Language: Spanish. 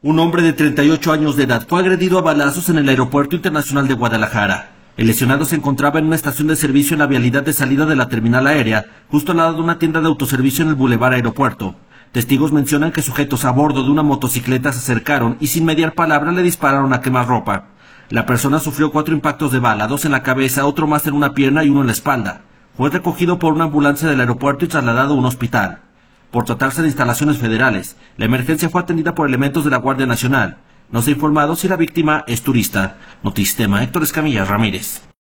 Un hombre de 38 años de edad fue agredido a balazos en el Aeropuerto Internacional de Guadalajara. El lesionado se encontraba en una estación de servicio en la vialidad de salida de la terminal aérea, justo al lado de una tienda de autoservicio en el Boulevard Aeropuerto. Testigos mencionan que sujetos a bordo de una motocicleta se acercaron y sin mediar palabra le dispararon a quemarropa. La persona sufrió 4 impactos de bala, 2 en la cabeza, otro más en una pierna y uno en la espalda. Fue recogido por una ambulancia del aeropuerto y trasladado a un hospital. Por tratarse de instalaciones federales, la emergencia fue atendida por elementos de la Guardia Nacional. No se ha informado si la víctima es turista. Notistema, Héctor Escamilla Ramírez.